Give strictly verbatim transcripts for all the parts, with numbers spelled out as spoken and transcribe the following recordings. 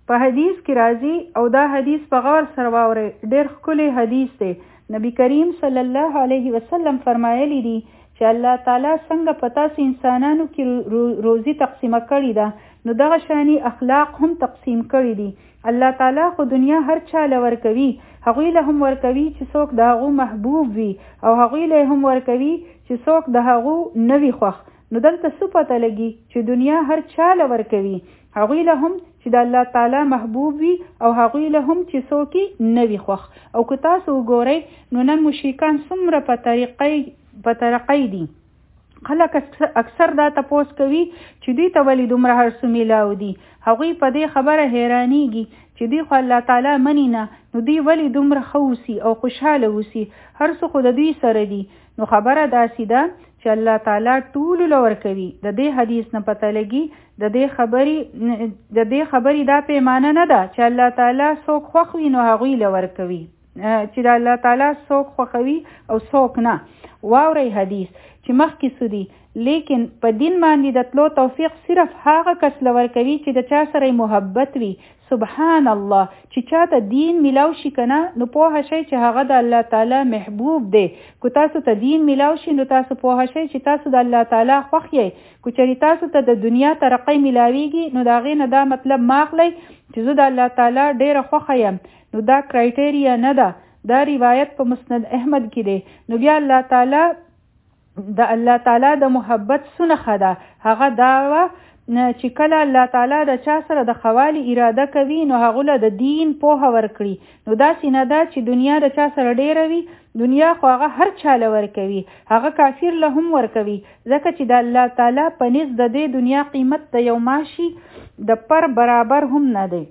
په حدیث کې راځي او دا حدیث په غور سره واورئ، ډېر ښکلی حدیث دی. نبی کریم صلی الله علیه وسلم فرمایلی دي چې الله تعالی څنګه په تاسو انسانانو کې روزي تقسیمه کړې ده، نو دغه شانی اخلاق هم تقسیم کړي دي. الله تعالی خو دنیا هر چاله ورکوي، هغوی له هم ورکوي چې څوک د هغو محبوب وي، او هغوی له هم ورکوي چې څوک د هغو نه وي خوښ. نو دلته څه پته لګي چې دنیا هر چاله ورکوي، هغوی له هم چې د الله تعالی محبوب وي، او هغوی له هم چې څوک نه وي خوښ. او که تاسو وګورئ نو نن مشرکان څومره په طریقې په طریقې دي. خلک اکثر دا تپوس کوي چې دوی ته ولې دومره هر څه میلاو دي. هغوی په دې خبره حیرانېږي چې دوی خو الله تعالی مني نه، نو دوی ولې دومره ښه اوسي او خوشحاله اوسي، هر څه خو د دوی سره دي. نو خبره داسې ده چې الله تعالی ټولو له ورکوي. د دې حدیث نه پته لګي د دې خبرې د دې خبرې دا پیمانه نه ده چې الله تعالی څوک خوښ وي نو هغوی له ورکوي، چې د الله تعالی څوک خوښوي او څوک نه. واورئ حدیث چې مخکې څه دي، لیکن په دین باندې د تلو توفیق صرف هغه کس له ورکوي چې د چا سره محبت وي. سبحان الله، چې چاته دین میلاو شي کنه، نو پوه شئ چې هغه د الله تعالی محبوب دی. که تاسو ته دین میلاو شي نو تاسو پوه شئ چې تاسو د الله تعالی خوښ یې. که چېرې تاسو ته د دنیا ترقۍ میلاویږي نو د هغې نه دا مطلب مه اخلئ چې زه د الله تعالی ډېره خوښه یم، نو دا کرایټیریا نه ده. دا روایت په مسند احمد کې دی. نو بیا الله تعالی د الله تعالی د محبت سنخه ده، هغه دا وه چې کله الله تعالی د چا سره د خوالي اراده کوي نو هغه له د دین پوهه ورکړي. نو داسې نه ده چې دنیا د چا سره ډیره وي، دنیا خو هغه هر چا له ورکوي، هغه کافر له هم ورکوي، ځکه چې د الله تعالی په نزد د دې دنیا قیمت د یو ماشي د پر برابر هم نه دی.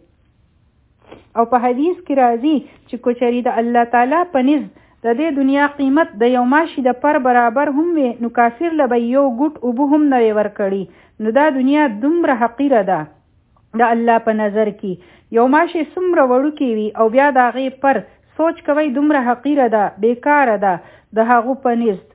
او په حدیث کې راځي چې کوچري د الله تعالی په نزد د دې دنیا قیمت د یو ماشي د پر برابر هم وي، نو کافر له به یو ګوټ اوبه هم نه وي ورکړي. نو دا دنیا دومره حقیره ده د الله په نظر کې. یو ماشي څومره وړوکی وي او بیا د هغې پر سوچ کوئ دومره حقیره ده، بیکاره ده د هغو په نزد.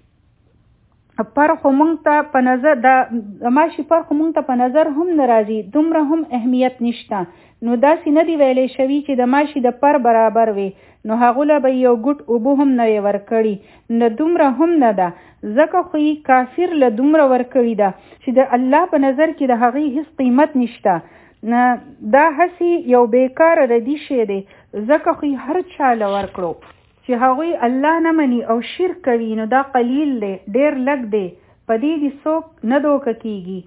پر خو مونږ ته په نظر د ماشي پر خو مونږ ته په نظر هم نه راځي، دومره هم اهمیت نشته. نو داسې نه دی ویلی شوي چې د ماشي د پر برابر وي، نو هغو له به یو ګوټ اوبه هم نه وي ورکړي، نه دومره هم نه ده. ځکه خو یې کافر له دومره ورکړي ده چې د الله په نظر کې د هغې هیڅ قیمت نشته. دا هسې یو بیکاره ردي شی دی، ځکه خو یې هر چا له ورکړو چې هغوی الله نه مني او شرک کوي، نو دا قلیل دی، ډېر لږ دی. په دې دې څوک نه دوکه کېږي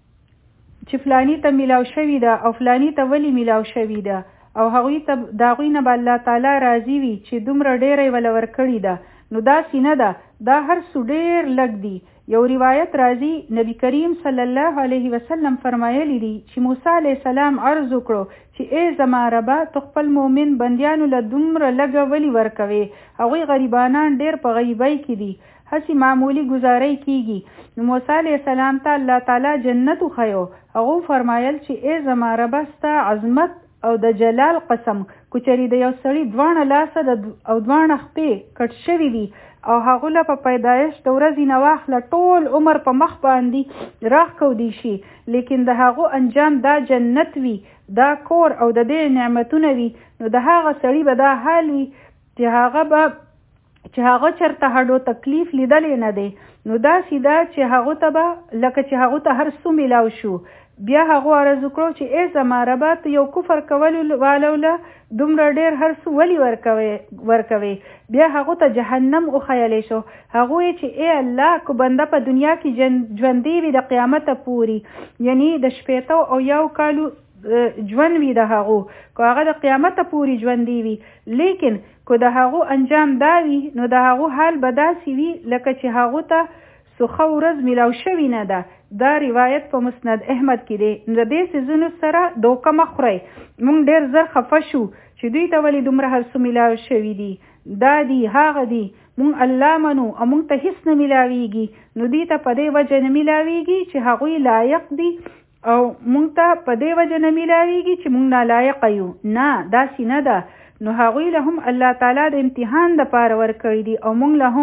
چې فلانی ته میلاو شوي ده او فلانی ته ولې میلاو شوي ده، او هغوی ته د هغوی نه به الله تعالی راضي وي چې دومره ډېره یې وله ورکړې ده. نو داسې نه ده، دا هر څه ډېر لږ دي. یو روایت راځي نبی کریم صلی الله علیه وسلم فرمایلی دي چې موسی علیه السلام عرض وکړو چې ای زما ربه، ته خپل مؤمن بندیانو له دومره لږه ولې ورکوې؟ هغوی غریبانان ډېر په غریبۍ کې دي، هسې معمولی گزارۍ کیږي. نو موسی علیه السلام ته الله تعالی جنت وښیو. هغو فرمایل چې ای زما ربه، ستا عظمت او د جلال قسم، کوچري د یو سړي دواړه لاسه او دواړه خپې کټ شوي وي او هغو له په پیدایش د ورځې نه واخله ټول عمر په مخ باندې راښکودی شي، لیکن د هغو انجام دا جنت وي، دا کور او د دې نعمتونه وي، نو د هغه سړي به دا حال وي چې هغه به چې هغه چرته هډو تکلیف لیدلی نه دی. نو داسې ده چې هغو ته به لکه چې هغو ته هر څه میلاو شو. بیا هغو عرض وکړو چې ای زما ربه، ته یو کفر کولو والو له دومره ډېر هر څه ولې ورکوې؟ بیا هغو ته جهنم وښیلی شو. هغو یې چې ای الله، که بنده په دنیا کې ژوندی وي د قیامته پورې، یعنی د شپېتو او یو کالو ژوند وي د هغو، که هغه د قیامته پورې ژوندی وي، لیکن که د هغو انجام دا وي نو د هغو حال به داسې وي لکه چې هغو ته سوخه ورځ میلاو شوي نه ده. دا روایت په مسند احمد کې دی. نو د دې څیزونو سره دوکه مه خورئ. موږ ډېر زر خفه شو چې دوی ته ولې دومره هر څه میلاو شوي دي، دا دي هغه دي، موږ الله منو او موږ ته هیڅ نه میلاویږي، نو دوی ته په دې وجه نه میلاویږي چې هغوی لایق دي، او موږ ته په دې وجه نه میلاویږي چې موږ نالایقه یو. نه، داسې نه ده. نو هغوی له هم الله تعالی د امتحان دپاره ورکړي دي، او موږ له هم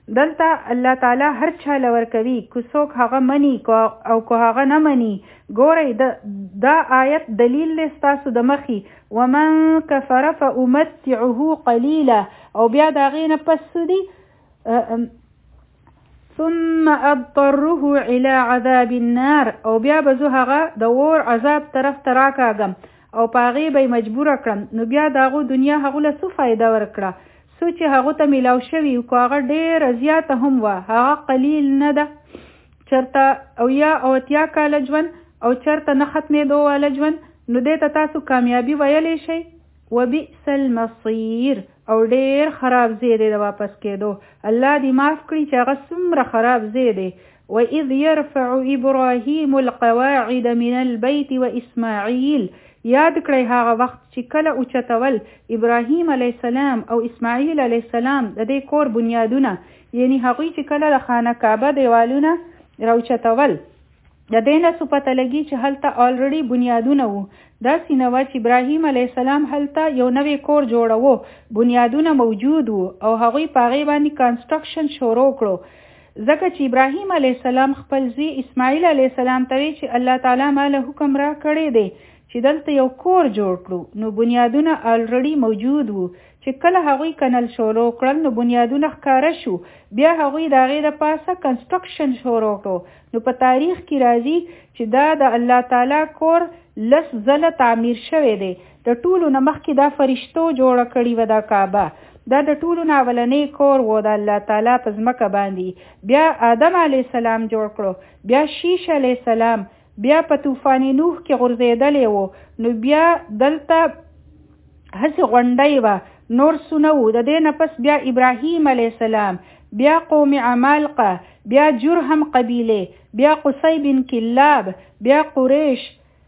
دلته الله تعالی هر چا لور کوي که څوک هغه مني او که هغه نه مني. ګورئ دا آیت دلیل دی ستاسو د مخې ومن کفر فامتعه قلیلا او بیا د هغې نه پس دی ثم اضطره الى عذاب النار او بیا به زه هغه د اور عذاب طرف ته راکاږم او په هغې به یې مجبوره کړم. نو بیا د هغو دنیا هغو له څه فایده ورکړه څو چې هغو ته میلاو شوي که هغه ډېره زیاته هم وه هغه قلیل نه ده. چېرته اویا او اتیا کاله ژوند او چېرته نه ختمېدو واله ژوند نو دې ته تاسو کامیابي ویلی شئ. وبئس المصیر او ډېر خراب ځای دی د واپس کېدو. الله دې معاف کړي چې هغه څومره خراب ځای دی. وإذ يرفع إبراهيم القواعد من البيت وإسماعيل یاد کړئ هغه وخت چې کله اوچتول ابراهیم علیه السلام او اسماعیل علیه السلام د دې کور بنیادونه یعنی هغوی چې کله د خانه کعبه دیوالونه راوچتول د دې نه څه پته لګي چې هلته آلریډي بنیادونه وو. داسې نه وه چې ابراهیم علیه السلام هلته یو نوی کور جوړوه بنیادونه موجود وو او هغوی په هغې باندې کانسټرکشن شروع کړو ځکه چې ابراهیم علیه السلام خپل زوی اسماعیل علیه السلام ته وی چې الله تعالی ما له حکم را کړی دی چې دلته یو کور جوړ کړو. نو بنیادونه آلریډي موجود وو چې کله هغوی کنل شروع کړل نو بنیادونه ښکاره شو بیا هغوی د هغې د پاسه کنسټرکشن شروع کړو. نو په تاریخ کې راځي چې دا د الله تعالی کور لس ځله تعمیر شوی دی. د ټولو نه مخکې دا فرشتو جوړه کړې وه دا کعبه. دا د ټولو نه اولنی کور و د الله تعالی په ځمکه باندې. بیا آدم علیه السلام جوړ کړو بیا شیش علیه السلام بیا په طوفان نوح کې غورځېدلی و نو بیا دلته هسې غونډۍ وه نور څه وو. د دې نه پس بیا ابراهیم علیه السلام بیا قوم عمالقه بیا جرهم قبیله بیا قصی بن کلاب بیا قریش.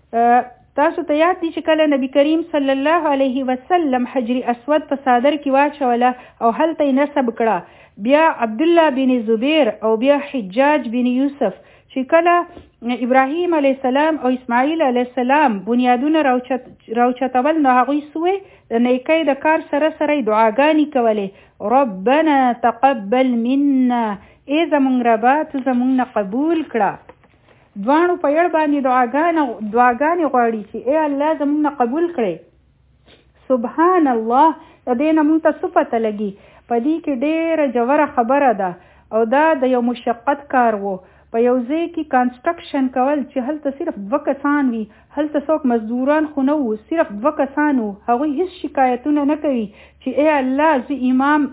تاسو ته یاد دي چې کله نبی کریم صلی الله علیه وسلم حجر اسود په صادر کې واچوله او هلته یې نصب کړه. بیا عبدالله بن زبیر او بیا حجاج بن یوسف چې کله ابراهیم علیه السلام او اسماعیل علیه السلام بنیادونه راوچتول نو هغوی سوې د نیکۍ د کار سره سره دعاګانې کولې ربنا تقبل منا ای زمونږ ربه ته زمونږ نه قبول کړه. دواړو په یړ باندې دعاګانې غواړي چې ای الله زمونږ نه قبول کړئ. سبحان الله د دې نه مونږ ته څه پته لګي په دې کې ډېره ژوره خبره ده او دا د یو مشقت کار و. په یو ځای کې کانسټرکشن کول چې هلته صرف دوه کسان وي هلته څوک مزدوران خو نه وو صرف دوه کسان وو هغوی هیڅ شکایتونه نه کوي چې ای الله زه امام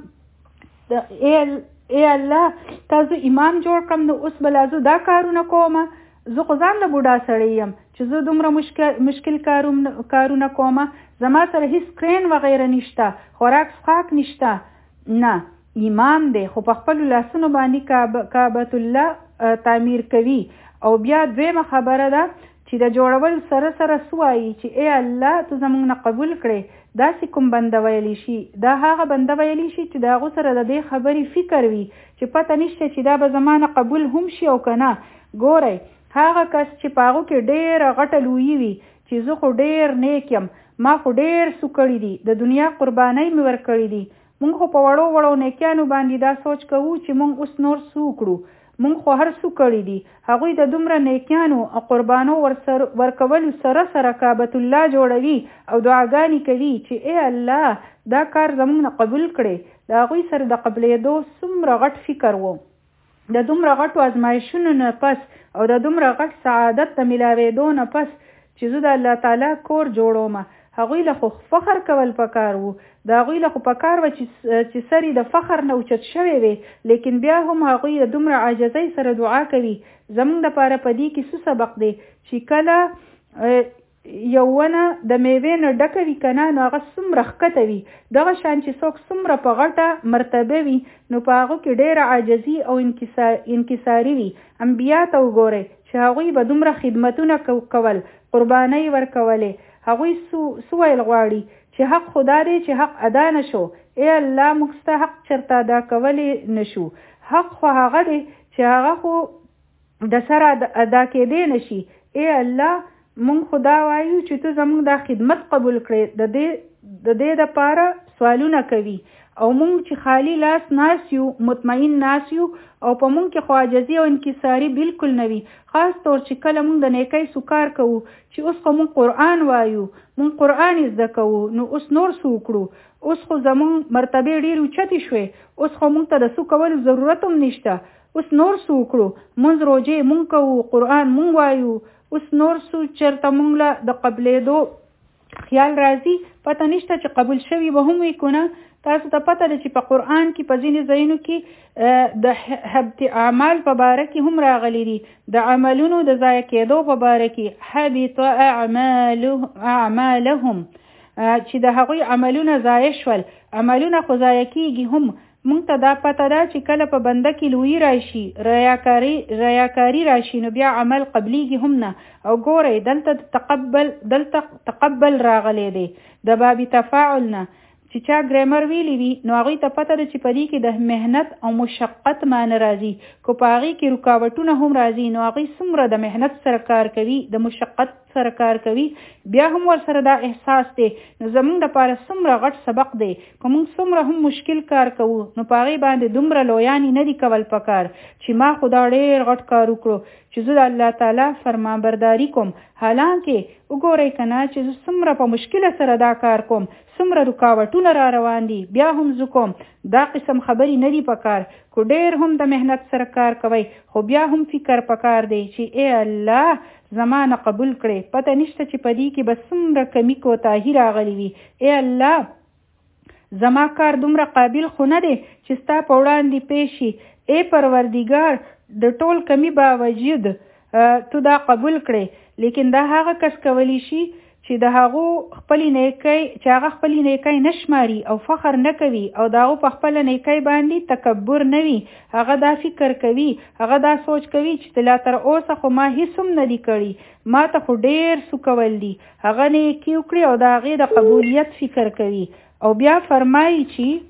ای الله تا زه امام جوړ کړم نو اوس به لا زه دا کارونه کومه زه خو ځان له بوډا سړی یم چې زه دومره مشکل مشکل کارونه کومه زما سره هیڅ کرین وغیره نشته خوراک څښاک نشته نه امام دی خو په خپلو لاسونو باندې کعبة الله تعمیر کوي. او بیا دویمه خبره ده چې د جوړول سره سره سوایي چې ای الله ته زمونږ نه قبول کړې. داسې کوم بنده ویلی شي دا هغه بنده ویلی شي چې د هغو سره د دې خبرې فکر وي چې پته نشته چې دا به زما نه قبول هم شي او که نه. ګورئ هغه کس چې په هغو کې ډېره غټه لویي وي چې زه خو ډېر نیک یم ما خو ډېر څه کړي دي د دنیا قربانۍ مې ورکړي دي. مونږ خو په وړو وړو نیکیانو باندې دا سوچ کوو چې مونږ اوس نور څه وکړو. مونږ خو هر څه کړي دي. هغوی د دومره نیکیانو او قربانو ورکولو سره سره کعبة الله جوړوي او دعاګانې کوي چې ای الله دا کار زمونږ نه قبول کړي. د هغوی سره د قبلېدو څومره غټ فکر و. د دومره غټو ازمایښتونو نه پس او د دومره غټ سعادت د میلاوېدو نه پس چې زه د الله تعالی کور جوړوم هغوی له خو فخر کول پکار وو. د هغوی له خو پکار وه چې سر د فخر نه اوچت شوی وي لیکن بیا هم هغوی د دومره عاجزۍ سره دعا کوي. زمونږ دپاره په دې کې څه سبق دی چې کله یو ونه د میوې نه ډکه وي که نه نو هغه څومره ښکته وي دغه شان چې څوک څومره په غټه مرتبه وي نو په هغو کې ډېره عاجزي او انکساري وي. انبیا ته وګورئ چې هغوی به دومره خدمتونه کول قربانۍ ورکولې. هغوی څه ویل غواړي چې حق خدا دی چې حق ادا نشو. ای الله موږ ستا حق چېرته ادا کولی نشو. حق خو هغه دی چې هغه خو د سره ادا کېدی نشي. ای الله مونږ خدا وایو چې ته زمونږ دا خدمت قبول کړې. د دې د دې دپاره سوالونه کوي او مونږ چې خالی لاس ناس یو مطمئن ناس یو او په مونږ کې خو عاجزي او انکساري بالکل نه وي. خاص طور چې کله مونږ د نیکۍ سکار کوو چې اوس خو مونږ قرآن وایو، مونږ قرآن زده کوو، نو اوس نور څه وکړو؟ اوس خو زمونږ مرتبه ډېرې اوچتې شوې، اوس خو مونږ ته د څه کولو ضرورت هم نشته. اوس نور څه وکړو؟ مونږ روژې مونږ کوو، قرآن مونږ وایو، اوس نور څه چېرته مونږ له د قبلېدو خیال راځي؟ پته نشته چې قبول شوي به هم وي که نه. تاسو ته پته ده چې په قرآن کې په ځینې ځایونو کې د حبط اعمال په باره کې هم راغلي دي، د عملونو د ضایع کېدو په باره کې حبط اعمالهم، چې د هغوی عملونه ضایع شول. عملونه خو ضایع کېږي هم. مونږ ته دا پته ده چې کله په بنده کې لویي راشي، ریاکاري ریاکاري راشي، نو بیا عمل قبلیږي هم نه. او ګورئ دلته تقبل دلته تقبل راغلی دی د باب تفاعل نه. چې چا ګرامر ویلی وي نو هغوی ته پته ده چې په دې کې د محنت او مشقت معنی راځي. که په هغې کې رکاوټونه هم راځي نو هغوی څومره د محنت سره کار کوي، د مشقت سره کار کوي، بیا هم ورسره دا احساس دی. نو زمونږ دپاره څومره غټ سبق دی. که موږ څومره هم مشکل کار کوو نو په هغې باندې دومره لویانې نه دي کول پکار چې ما خو دا ډېر غټ کار وکړو چې زه د الله تعالی فرمانبرداري کوم. حالانکه وګورئ که نه چې زه څومره په مشکله سره دا کار کوم، څومره رکاوټونه را روان دي، بیا هم زه کوم. دا قسم خبرې نه دي پکار. که ډېر هم د محنت سره کار کوئ خو بیا هم فکر پکار دی چې ای الله زمانه قبول کړي. پته نشته چې په دې کې به څومره کمی کوتاهي راغلی وي. ای الله زما کار دومره قابل خو نه دی چې ستا په وړاندې پیش شي. ای پروردګار د ټول کمی باوجود تو دا قبول کړي. لیکن دا هغه کس کولی شي چې د هغو خپلې نیکۍ چې هغه خپلې نیکۍ نه شماري او فخر نه کوي او د هغو په خپله نیکۍ باندې تکبر نه وي. هغه دا فکر کوي، هغه دا سوچ کوي چې لا تر اوسه خو ما هیڅ هم نه دي کړي، ما ته خو ډېر څه کول دي. هغه نیکي وکړي او د هغې د قبولیت فکر کوي. او بیا فرمایي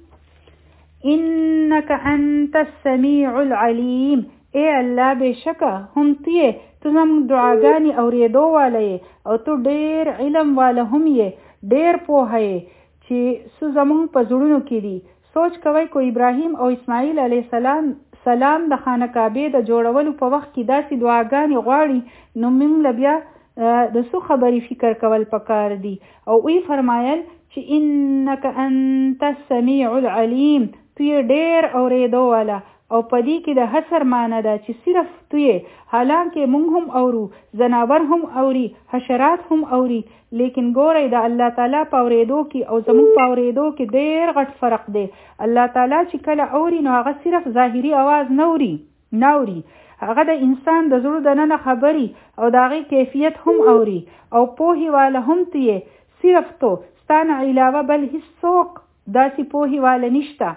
چې انک انت السمیع العلیم، ای الله بېشکه هم ته یې، ته زموږ دعاګانې اورېدو والا یې او ته ډېر علم والا هم یې، ډېر پوهه یې چې څه زموږ په زړونو کې دي. سوچ کوئ که ابراهیم او اسماعیل علیه السلام سلام د خانه کعبې د جوړولو په وخت کې داسې دعاګانې غواړي نو موږ له بیا د څو خبرې فکر کول پکار دي. او وی فرمایل چې انک انت السمیع العلیم، تو یې ډېر اورېدو والا. او په دې کې د حصر معنی ده چې صرف تو یې. حالانکه موږ هم اورو، ځناور هم اوري، حشرات هم اوري، لیکن ګورئ د الله تعالی په اورېدو کې او زموږ په اورېدو کې ډېر غټ فرق دی. الله تعالی چې کله اوري نو هغه صرف ظاهري اواز نه اوري نه اوري هغه د انسان د زړه دننه خبري او د هغې کیفیت هم اوري. او پوهې والا هم ته یې، صرف تو، ستا نه علاوه بل هېڅوک داسې پوهې والا نشته.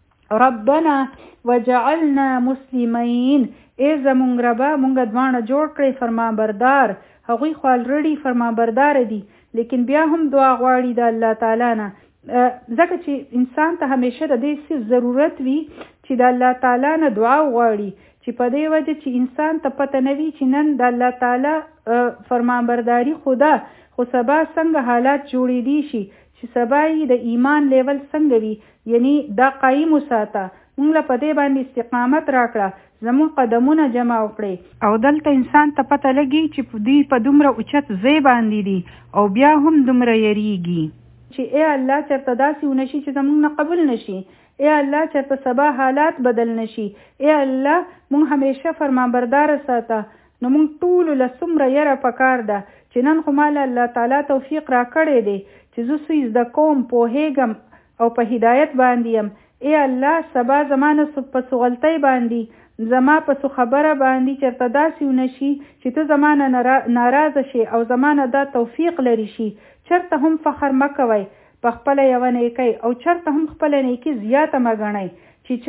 ربنا وجعلنا مسلمین، ای زمونږ ربه مونږ دواړه جوړ کړئ فرمانبردار. هغوی خو الریډي فرمانبرداره دي لیکن بیا هم دعا غواړي د الله تعالی نه. ځکه چې انسان ته همیشه د دې څه ضرورت وي چې د الله تعالی نه دعا وغواړي، چې په دې وجه چې انسان ته پته نه وي چې نن د الله تعالی فرمانبرداري خو ده، خو سبا څنګه حالات جوړېدی شي، چې سبا یې د ایمان لیول څنګه وي. یعنی دا قایم وساته، مونږ له په دې باندې استقامت راکړه، زمون قدمونه جمع وکړي. او دلته انسان ته پته لګي چې دوی په دومره اوچت ځای باندې دي او بیا هم دومره یریږي چې ای الله چېرته داسې ونه شي چې زمونږ نه قبول نشي. ای الله چېرته سبا حالات بدل نشي. ای الله مونږ همیشه فرمانبرداره ساته. نو مونږ ټولو له څومره یره پکار ده چې نن خو ماله الله تعالی توفیق را کړی دی چې زه څه زده کوم، پوهېږم او په هدایت باندې یم. ای الله سبا زمانه په څه غلطۍ باندې، زما په څه خبره باندې چېرته داسې ونه شي چې ته زمانه ناراضه شي او زمانه دا توفیق لري شي. چېرته هم فخر مه کوئ په خپله یوه نیکۍ او چېرته هم خپله نیکي زیاته مه ګڼئ. چې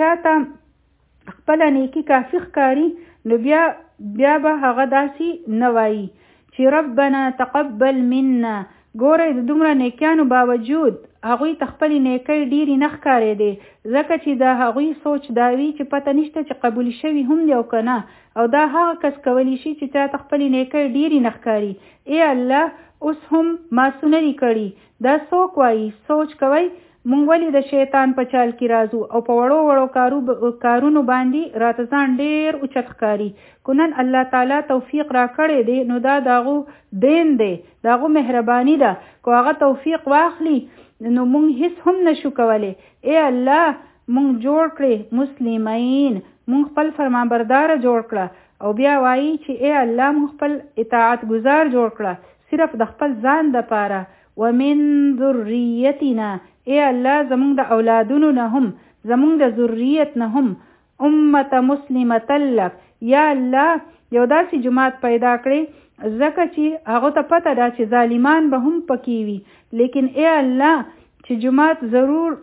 چاته خپله نیکي کافي ښکاري نو بیا بیا به هغه داسې نه وایي چې ربنا تقبل منا. ګورئ د دومره نیکیانو باوجود هغوی ته خپلې نیکۍ ډېرې نه ښکارېدې، ځکه چې د هغوی سوچ دا وي چې پته نشته چې قبول شوي هم دی او که نه. او دا هغه کس کولی شي چې تا ته خپلې نیکۍ ډېرې نه ښکاري. ای الله اوس هم ما څه نه دي کړي، دا څوک وایي؟ سوچ کوئ مونږ ولې د شیطان په چال کې راځو او په وړو وړو کارو کارونو باندې راته ځان ډېر اوچت ښکاري. کو نن الله تعالی توفیق را کړی دی نو دا داغو دین دی، داغو مهرباني ده. کو هغه توفیق واخلي نو مونږ هیڅ هم نشو کولی. ای الله مونږ جوړ کړی مسلمین، مونږ خپل فرمانبردار جوړ کړه او بیا وایي چې ای الله مونږ خپل اطاعت گزار جوړ کړه صرف د خپل ځان د پاره. ومن ذریتنا، ای الله زمونږ د اولادونو نه هم، زمونږ د ذریت نه هم امه مسلمه لک، یا الله یو داسې جماعت پیدا کړي ځکه چې هغه ته پته ده چې ظالمان به هم پکې وي، لیکن ای الله چې جماعت ضرور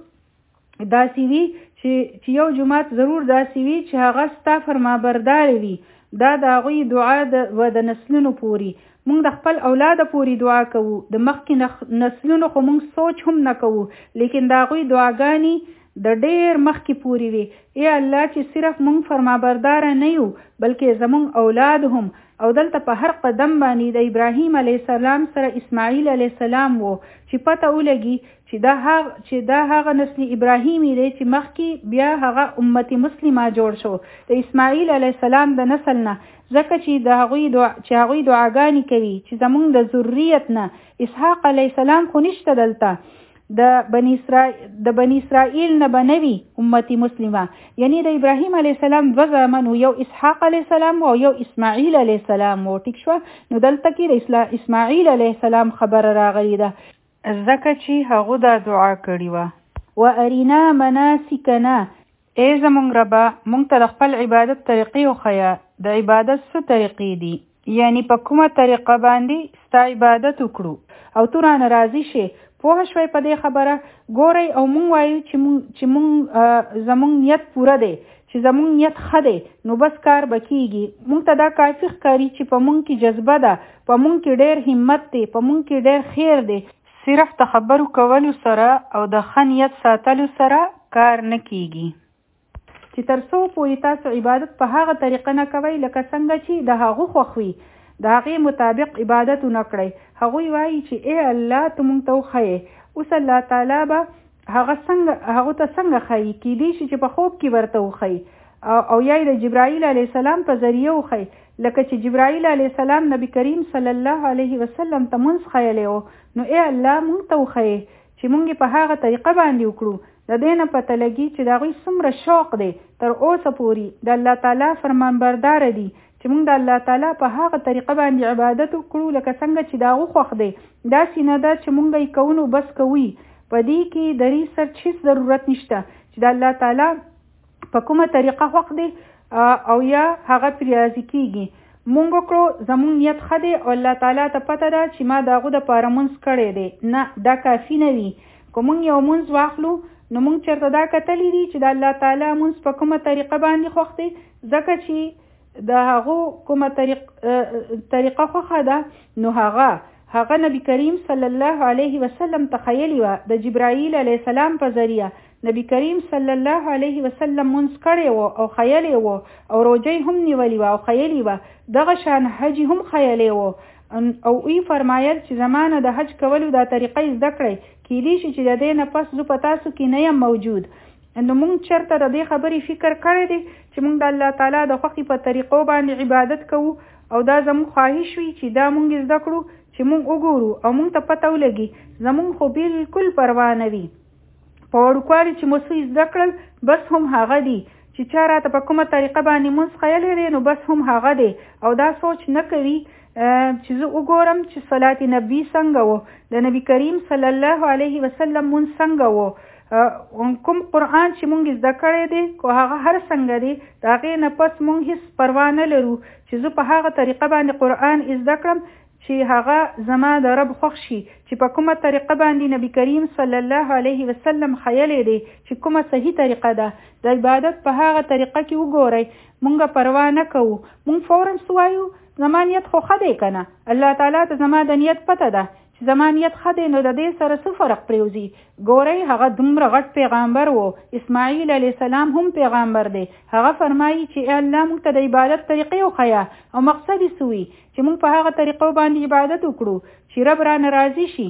داسې وي چې چې یو جماعت ضرور داسې وي چې هغه ستا فرمانبردار وي. دا د هغوی دعا د و د نسلونو پوري. مونږ د خپل اولاده پوري دعا کوو، د مخکې نسلونو خو مونږ سوچ هم نه کوو، لیکن د هغوی دعاګانې د ډېر مخکې پوري وي. ای الله چې صرف مونږ فرمانبردار نه یو بلکې زمونږ اولاد هم. او دلته په هر قدم باندې د ابراهیم علیه السلام سره اسماعیل علیه السلام وو چې پته ولګي چې دا هغه چې دا هغه نسل ابراهیمی دی چې مخکې بیا هغه امت مسلمه جوړ شو د اسماعیل علیه السلام د نسل نه، ځکه چې د هغوی دعا چې هغوی دعاګانې کوي چې زمونږ د ذریت نه اسحاق علیه السلام خو نشته دلته، د بنی اسرائیل د بنی اسرائیل نه بنوي امتی مسلمه، یعنی د ابراهیم علیه السلام دو زامن، یو اسحاق علیه السلام او یو اسماعیل علیه السلام و. ټیک شو؟ نو دلته کې د اسماعیل علیه السلام خبره راغلی ده ځکه چې هغه دا دعا کړې وه. و ارینا مناسکنا، ای زمونږ ربه مونږ ته د خپل عبادت طریقې وښیه. د عبادت څه طریقې دي؟ یعنی په کومه طریقه باندې ستا عبادت وکړو او تو رانه راضي شې. پوه شوي په دې خبره؟ ګورئ او مونږ وایو چې مونږ چې مونږ زمونږ نیت پوره دی، چې زمونږ نیت ښه دی، نو بس کار به کېږي. مونږ ته دا کافي ښکاري چې په مونږ کې جذبه ده، په مونږ کې ډېر همت دی، په مونږ کې ډېر خیر دی. صرف د خبرو کولو سره او د ښه نیت ساتلو سره کار نه کېږي. چې تر څو پورې تاسو عبادت په هغه طریقه نه کوئ لکه څنګه چې د هغو خوښ وي، د هغې مطابق عبادت ونه کړئ. هغوی وایي چې ای الله ته مونږ ته وښیې. اوس الله تعالی به هغه څنګه هغو ته څنګه ښیي؟ کیدای شي چې په خوب کې ورته وښیي او یا د جبرائیل علیه السلام په ذریعه وښیي، لکه چې جبرائیل علیه السلام نبی کریم صلی الله علیه وسلم ته مونځ ښیلی و. نو ای الله مونږ ته وښیې چې مونږ په هغه طریقه باندې وکړو. د دې نه پته لګي چې د هغوی څومره شوق دی تر اوسه پورې د الله تعالی فرمانبرداره دي چې مونږ د الله تعالی په هغه طریقه باندې عبادت وکړو لکه څنګه چې د هغو خوښ دی. داسې نه ده چې مونږ یې کوو نو بس کوي. په دې کې د ریسرچ هیڅ ضرورت نشته چې د الله تعالی په کومه طریقه خوښ دی او یا هغه پرې راضي کېږي. مونږ وکړو زمونږ نیت ښه دی او الله تعالی ته پته ده چې ما د هغو دپاره مونځ کړی دی. نه، دا کافي نه وي. که مونږ یو مونځ واخلو نو مونږ چېرته دا کتلی دي چې د الله تعالی مونځ په کومه طریقه باندې خوښ دی، ځکه چې د هغو کومه طریق طریقه خوښه ده نو هغه هغه نبی کریم صلی الله علیه وسلم ته ښیلې وه د جبرائیل علیه السلام په ذریعه. نبی کریم صلی الله علیه وسلم مونځ کړی و او ښیلی و او روجۍ هم نیولې وه او ښیلې وه. دغه شان حج هم ښیلی و او وی فرمایل چې زمانه د حج کولو دا طریقه زده کړئ، کیدای شي چې د دې نه پس زه په تاسو کې نه یم موجود. نو مونږ چېرته د دې خبرې فکر کړی دی چې مونږ د الله تعالی د خوښې په طریقو باندې عبادت کوو او دا زموږ خواهش وي چې دا مونږ زده کړو چې مونږ وګورو او مونږ ته پته ولګي. زمونږ خو بالکل پروا نه وي. په وړوکوالي چې مو څه زده کړل بس هم هغه دي، چې چا راته په کومه طریقه باندې مونځ ښیلی دی نو بس هم هغه دی او دا سوچ نه کوي چې زه وګورم چې صلات نبی څنګه و، د نبی کریم صلی الله علیه وسلم مونځ څنګه و، کوم قرآن چې مونږ زده کړی دی که هغه هر څنګه دی، د هغې نه پس مونږ هېڅ پروا نه لرو چې زه په هغه طریقه باندې قرآن زده کړم چې هغه زما د رب خوښ شي، چې په کومه طریقه باندې نبی کریم صلی الله علیه وسلم ښیلی دی چې کومه صحیح طریقه ده. د عبادت په هغه طریقه کې وګورئ. مونږ پروا نه کوو، مونږ فورا څه وایو زما نیت خو ښه دی که نه، الله تعالی ته زما د نیت پته ده چې زما نیت ښه دی نو د دې سره څه فرق پرېوځي. ګورئ هغه دومره غټ پیغامبر و، اسماعیل علیه السلام هم پیغامبر دی. هغه فرمایي چې ای الله موږ ته د عبادت طریقې وښیه او مقصد یې څه وي چې موږ په هغه طریقو باندې عبادت وکړو چې رب رانه راضي شي.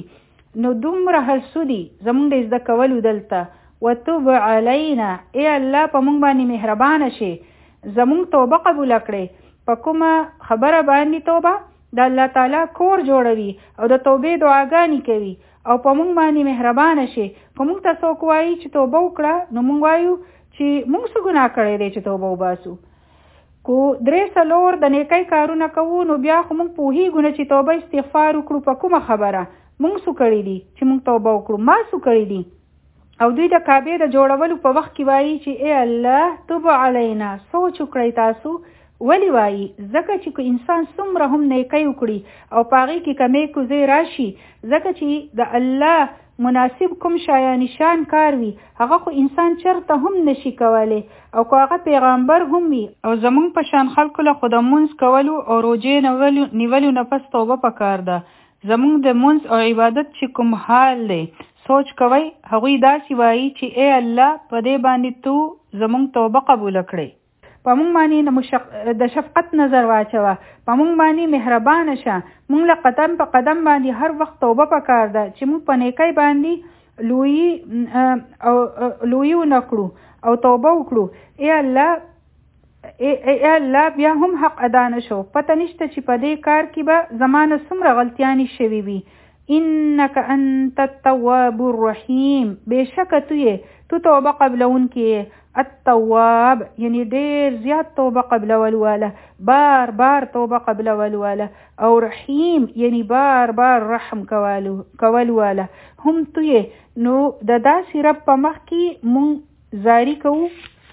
نو دومره هرڅه دي زمونږ د زده کولو دلته. وتوب علینا، ای الله په مونږ باندې مهربانه شي، زمونږ توبه قبول کړي. په کومه خبره باندې توبه؟ د الله تعالی کور جوړوي او د توبې دعاګانې کوي او په مونږ باندې مهربانه شي. که مونږ ته څوک وایي چې توبه وکړه، نو مونږ وایو چې مونږ څه ګناه کړی دی چې توبه وباسو. کو درې څلور د نیکۍ کارونه کوو، نو بیا خو مونږ پوهېږو نه چې توبه استغفار وکړو په کومه خبره. مونږ څه کړي دي چې مونږ توبه وکړو؟ ما څه کړي دي؟ او دوی د کعبې د جوړولو په وخت کې وایي چې ای الله توب علینا، سوچ وکړئ تاسو. ولی وایي؟ ځکه چې که انسان څومره هم نیکۍ وکړي او په هغې کې کمی کوزی راشي، ځکه چې د الله مناسب کوم شایان شان کار وي، هغه خو انسان چرته هم نشي کولی. او که هغه پیغمبر هم وي. او زمونږ په شان خلکو له خو د مونځ کولو او روژې نیولو نه پس توبه پکار ده. زمونږ د مونځ او عبادت چې کوم حال دی، سوچ کوئ. هغوی داسې وایي چې ای الله په دې باندې تو زمونږ توبه قبول کړئ، په مونږ باندې د شفقت نظر واچوه، په مونږ باندې مهربانه شه. مونږ له قدم په قدم باندې هر وخت توبه پکار ده چې مونږ په نیکۍ باندې لویي او لویي ونه کړو او توبه وکړو. ای الله ای الله بیا هم حق ادا نه شو. پته نشته چې په دې کار کې به زمانه څومره غلطیانې شوي وي. انک انت التواب الرحیم، بېشکه تو یې، تو توبه قبلونکی یې. التواب یعنی ډیر زیات توبه قبلول واله، بار بار توبه قبلول واله. او رحیم یعنی بار بار رحم کول واله هم تو یې. نو د داسې رب په مخ کې مونږ زاری کوو.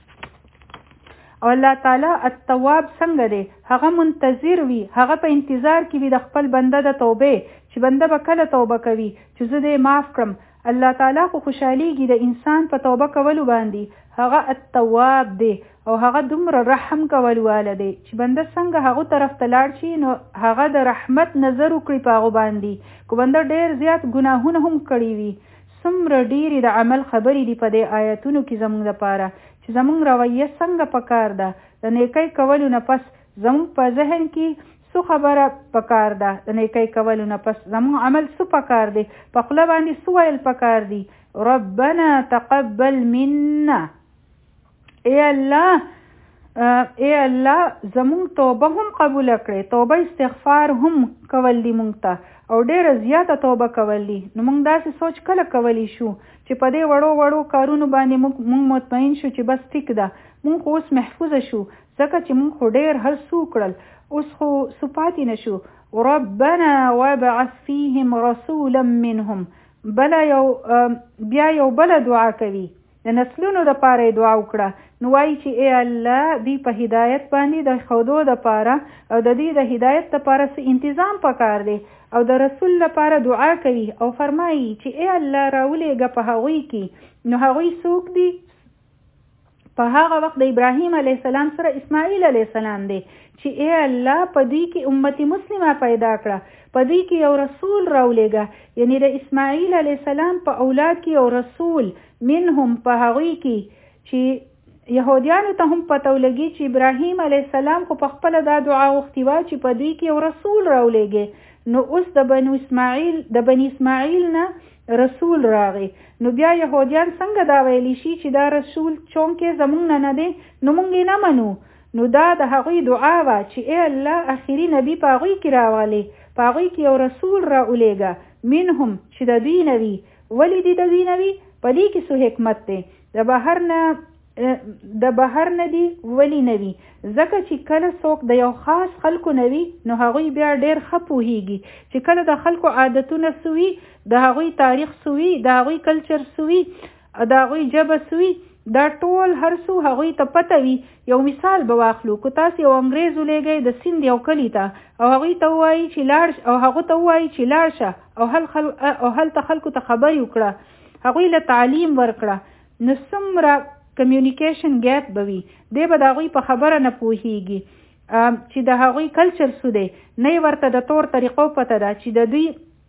او الله تعالی التواب څنګه دی؟ هغه منتظر وي، هغه په انتظار کې وي د خپل بنده د توبې، چې بنده به کله توبه کوي چې زه دې معاف کړم. الله تعالی خو خوشحالیږي د انسان په توبه کولو باندې. هغه التواب دی او هغه دومره رحم کول واله دی چې بنده څنګه هغه طرف ته لاړ شي، نو هغه د رحمت نظر وکړي په هغه باندې. که بنده ډیر زیات ګناهونه هم کړي وي، څومره ډیرې د عمل خبرې دي په دې آیتونو کې زموږ لپاره چې زموږ رویه څنګه پکار ده. د نیکۍ کولو نه پس زموږ په ذهن کې څو خبره پکار ده، د نیکۍ کولو نه پس زموږ عمل څه پکار دی، په خوله باندې څه ویل پکار دي؟ ربنا تقبل منا، ای الله ای الله زموږ توبه هم قبول کړي. توبه استغفار هم کول دي مونږ ته، او ډیره زیاته توبه کول دي. نو مونږ داسې سوچ کله کولی شو چې په دې وړو وړو کارونو باندې مونږ مطمئن شو چې بس ټیک ده، مونږ خو اوس محفوظه شو، ځکه چې مونږ خو ډیر هر څه وکړل، اوس خو څه پاتې نه شو. ربنا وابعث فیهم رسولا منهم، بله یو بیا یو بله دعا کوي، د نسلونو دپاره یې دعا وکړه. نو وایي چې ای الله دوی په هدایت باندې د ښودو دپاره او د دې د هدایت دپاره څه انتظام پکار دی، او د رسول لپاره دعا کوي او فرمایي چې ای الله راولېږه په هغوی کې. نو هغوی څوک دي؟ په هغه وخت د ابراهیم علیه السلام سره اسماعیل علیه السلام دی چې ای الله په دوی کې امت مسلمه پیدا کړه، په دوی کې یو رسول راولېږه. یعنی د اسماعیل علیه السلام په اولاد کې یو رسول منهم، په هغوی کې چې یهودیانو ته هم پته ولګي چې ابراهیم علیه السلام خو په خپله دا دعا غوښتې وه چې په دوی کې یو رسول راولېږي. نو اوس د بنو اسماعیل د بني اسماعیل نه رسول راغی. نو بیا یهودیان څنګه دا ویلی شي چې دا رسول چونکې زمونږ نه نه دی نو مونږ یې نه منو؟ نو دا د هغوی دعا وه چې ای الله آخري نبي په هغوی کې راولې، په هغوی کې یو رسول راولېږه منهم چې د دوی نه وي. ولې دي د دوی نه وي؟ په دې کې څه حکمت دی؟ د بهر نه د بهر نه دي. ولی نه وي؟ ځکه چې کله څوک د یو خاص خلکو نه وي، نو هغوی بیا ډېر ښه پوهېږي چې کله د خلکو عادتونه سوي، د هغوی تاریخ سوي، د هغوی کلچر سوي، د هغوی ژبه سوي، دا ټول هر څه هغوی ته پته وي. یو مثال به واخلو، که تاسو یو انګریز ولېږئ د سیند یو کلي ته او هغوی ته ووایي چې لاړ او هغه ته ووایي چې لاړ شه او هل خل او هلته خلکو ته خبرې وکړه، هغوی له تعلیم ورکړه، نو څومره کمیونیکیشن ګیپ به وي. دی به د هغوی په خبره نه پوهېږي چې د هغوی کلچر څه دی، نه یې ورته د طور طریقو پته ده چې د دوی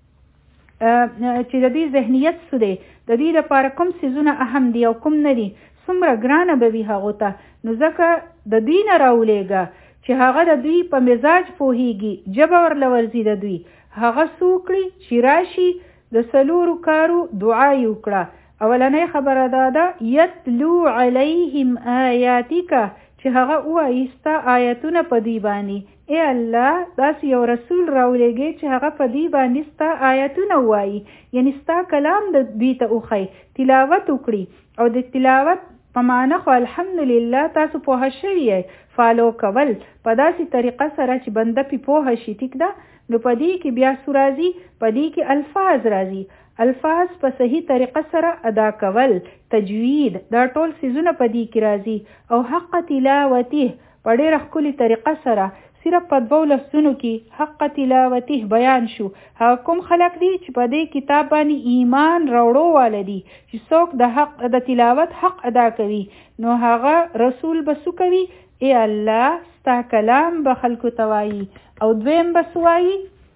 چې د دوی ذهنیت څه دی، د دوی لپاره کوم څیزونه اهم دي او کوم نه دي، څومره ګرانه به وي هغو ته. نو ځکه د دوی نه راولېږه چې هغه د دوی په مزاج پوهېږي، ژبه ورله ورځي د دوی، هغه څه وکړي چې راشي د سلورو کارو دعا یې وکړه. اولنۍ خبره دا ده یتلو علیهم آیاتک چې هغه ووایي ستا آیتونه په دوی باندې. ای الله داسې یو رسول راولېږئ چې هغه په دوی باندې ستا آیتونه ووایي، یعنی ستا کلام د دوی ته وښی، تلاوت وکړي. او د تلاوت په معنی خو الحمدلله تاسو پوهه شوي یې، فالو کول په داسې طریقه سره چې بنده پې پوهه شي. ټیک ده؟ نو په دې کې بیا څه راځي؟ په دې کې الفاظ راځي. الفاظ په صحیح طریقه سره ادا کول، تجوید، دا ټول څیزونه په دې کې راځي. او حق تلاوته په ډېره ښکلې طریقه سره صرف په دوو لفظونو کې حق تلاوته بیان شو. هغه کوم خلک دي چې په دې کتاب باندې ایمان راوړو واله دي چې څوک د حق د تلاوت حق ادا کوي، نو هغه رسول به څه کوي؟ ای الله ستا کلام به خلکو ته وایي. او دویم به څه وایي؟